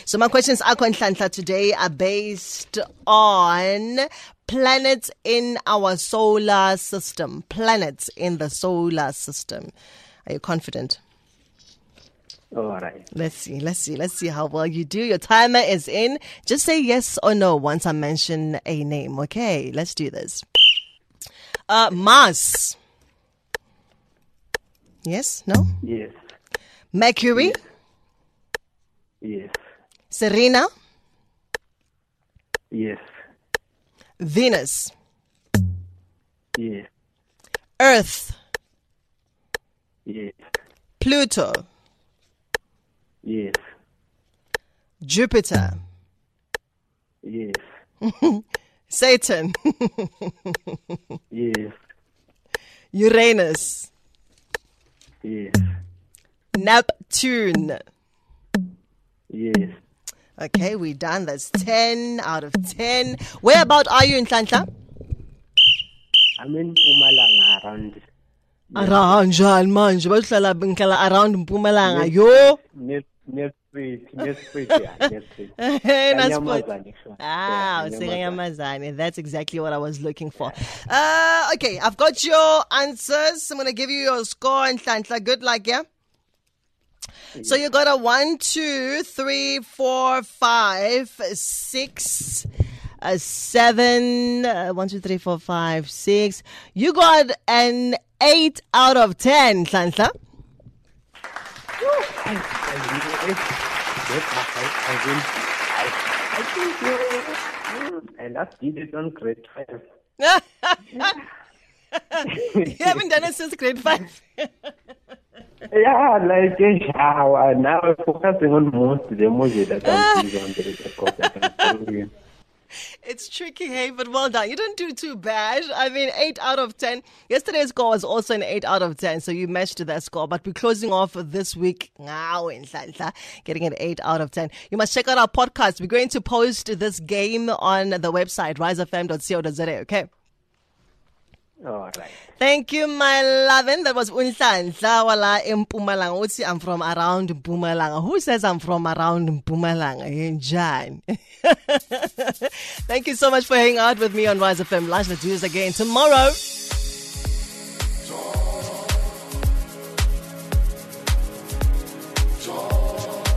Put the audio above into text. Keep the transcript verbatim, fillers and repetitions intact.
So my questions are Nhlanhla today are based on planets in our solar system. Planets in the solar system. Are you confident? All right. Let's see. Let's see. Let's see how well you do. Your timer is in. Just say yes or no once I mention a name. Okay, let's do this. Uh, Mars. Yes? No? Yes. Mercury. Yes. Serena. Yes. Venus. Yes. Earth. Yes. Pluto. Yes. Jupiter. Yes. Saturn. Yes. Uranus. Yes. Neptune. Yes. Okay, we're done. That's ten out of ten. Where about are you in Nhlanhla? I'm in Mpumalanga around. Around njani manje bahlala ngihlala around Mpumalanga yo Near near street, near street, yeah, near street. Kanyamazane. Ah, Kanyamazane. That's exactly what I was looking for. Uh, okay, I've got your answers. I'm going to give you your score and Nhlanhla. Good luck, yeah? So you got a one, two, three, four, five, six, a seven, uh, one, two, three, four, five, six. You got an eight out of ten, Nhlanhla. And I did it on grade five. You haven't done it since grade five. Yeah, like in shower. Now I'm focusing on most of the emoji that I'm using on the record. It's tricky, hey, but well done. You didn't do too bad. I mean, eight out of ten. Yesterday's score was also an eight out of ten, so you matched that score. But we're closing off this week now in Nhlanhla, getting an eight out of ten. You must check out our podcast. We're going to post this game on the website, rise f m dot co dot za, okay? All right. Thank you, my lovin'. That was Nhlanhla wala Mpumalanga. Uthi I'm from around Mpumalanga. Who says I'm from around Mpumalanga? Njani? Thank you so much for hanging out with me on Rise F M Lunch. Let's do this again tomorrow.